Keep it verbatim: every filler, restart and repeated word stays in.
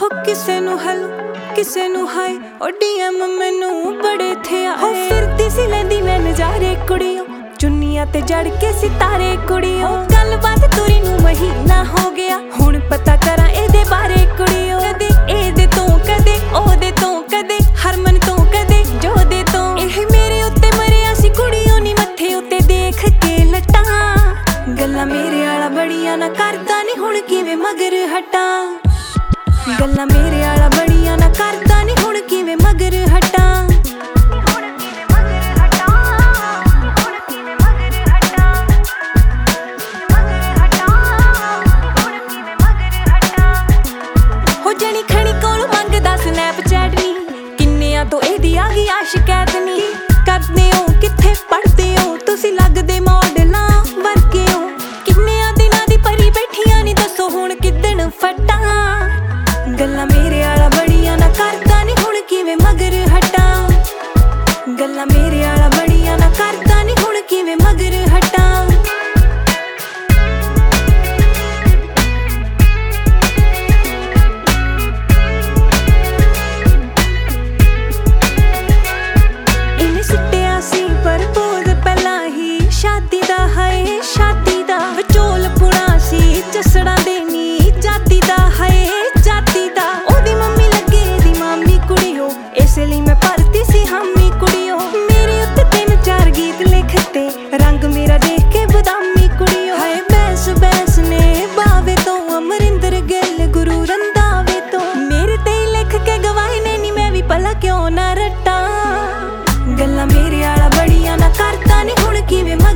ਕਿਸੇ ਨੂੰ ਹੈਲੋ ਕਿਸੇ ਨੂੰ ਹਾਏ ਓ ਡੀਐਮ ਮੈਨੂੰ ਬੜੇ ਥੇ ਆਏ ਹੋ ਫਿਰਦੀ ਸੀ ਲੈਂਦੀ ਮੈਂ ਨਜ਼ਾਰੇ ਕੁੜੀਓ ਚੁੰਨੀਆਂ ਤੇ ਜੜ ਕੇ ਸਿਤਾਰੇ ਕੁੜੀਓ ਗੱਲਬਾਤ ਤੁਰੀ ਨੂੰ ਮਹੀਨਾ ਹੋ ਗਿਆ ਹੁਣ ਪਤਾ ਕਰਾਂ ਇਹਦੇ ਬਾਰੇ ਕੁੜੀਓ ਕਦੇ ਇਹਦੇ ਤੋਂ ਕਦੇ ਉਹਦੇ ਤੋਂ ਕਦੇ ਹਰਮਨ ਤੋਂ ਕਦੇ ਜੋਦੇ ਤੋਂ ਇਹ ਮੇਰੇ ਉੱਤੇ ਮਰਿਆ ਸੀ ਕੁੜੀਓ ਨੀ ਮੱਥੇ ਉੱਤੇ ਦੇਖ ਕੇ ਲਟਾਂ ਗੱਲਾਂ ਮੇਰੇ ਵਾਲਾ ਬੜੀਆਂ ਨਾ ਕਰਦਾ ਨੀ ਹੁਣ ਕਿਵੇਂ ਮਗਰ ਹਟਾਂ ਗੱਲਾਂ ਮੇਰੇ ਵਾਲਾ ਬੜੀਆਂ ਨਾ ਕਰਦਾ ਨੀ ਹੁਣ ਕਿਵੇਂ ਮਗਰ ਹਟਾਂ ਹੋ ਜਣੀ ਖਣੀ ਕੋਲ ਮੰਗਦਾ ਸਨੈਪਚੈਟ ਨੀ ਕਿੰਨਿਆਂ ਤੋਂ ਇਹਦੀ ਆ ਗਈ ਆ ਸ਼ਿਕਾਇਤ ਨੀ ਕਰਦੇ ਹੋ ਕਿੱਥੇ ਪੜਦੇ ਹੋ ਤੁਸੀਂ ਲੱਗਦੇ ਮਾਡਲਾਂ ਵਰਗੇ ਹੋ ਕਿੰਨਿਆਂ ਦਿਨਾਂ ਦੀ ਪਰੀ ਬੈਠੀਆਂ ਨੀ ਦੱਸੋ ਹੁਣ ਕਿੱਦਣ ਫਟਾਂ ਗੱਲਾਂ ਮੇਰੇ ਵਾਲਾ ਬੜੀਆਂ ਨਾ ਕਰਦਾ ਨੀ ਹੁਣ ਕਿਵੇਂ ਮਗਰ ਹਟਾਂ ਗੱਲਾਂ ਮੇਰੇ ਵਾਲਾ ਬੜੀਆਂ ਨਾ ਕਰਦਾ ਨੀ ਹੁਣ ਕਿਵੇਂ ਮਗਰ ਹਟਾਂ ਇਹਨੇ ਸੁੱਟਿਆ ਸੀ ਪ੍ਰਪੋਜ਼ ਪਹਿਲਾਂ ਹੀ ਸ਼ਾਦੀ ਦਾ ਹਾਏ ਸ਼ਾਦੀ ਦਾ ਵਿਚੋਲ ਪੁਣਾ ਸੀ ਜਸੜਾਂ ਦੇ ਨੀ ਜਾਤੀ ਦਾ ਹਾਏ ਲਈ ਮੈਂ ਭਰਤੀ ਸੀ ਹਾਮੀ ਕੁੜੀਓ ਮੇਰੇ ਉੱਤੇ ਤਿੰਨ ਚਾਰ ਗੀਤ ਲਿਖਤੇ ਰੰਗ ਮੇਰਾ ਦੇਖ ਕੇ ਬਦਾਮੀ ਕੁੜੀਓ ਹਾਏ ਬੈਸ ਬੈਸ ਨੇ ਬਾਵੇ ਤੋਂ ਅਮਰਿੰਦਰ ਗਿੱਲ ਗੁਰੂ ਰੰਧਾਵੇ ਤੋਂ ਮੇਰੇ ਤੇ ਲਿਖ ਕੇ ਗਵਾਹੀ ਨੇ ਨੀ ਮੈਂ ਵੀ ਭਲਾ ਕਿਉਂ ਨਾ ਰੱਟਾਂ ਗੱਲਾਂ ਮੇਰੇ ਵਾਲਾ ਬੜੀਆਂ ਨਾ ਕਰਦਾ ਨੀ ਹੁਣ ਕਿਵੇਂ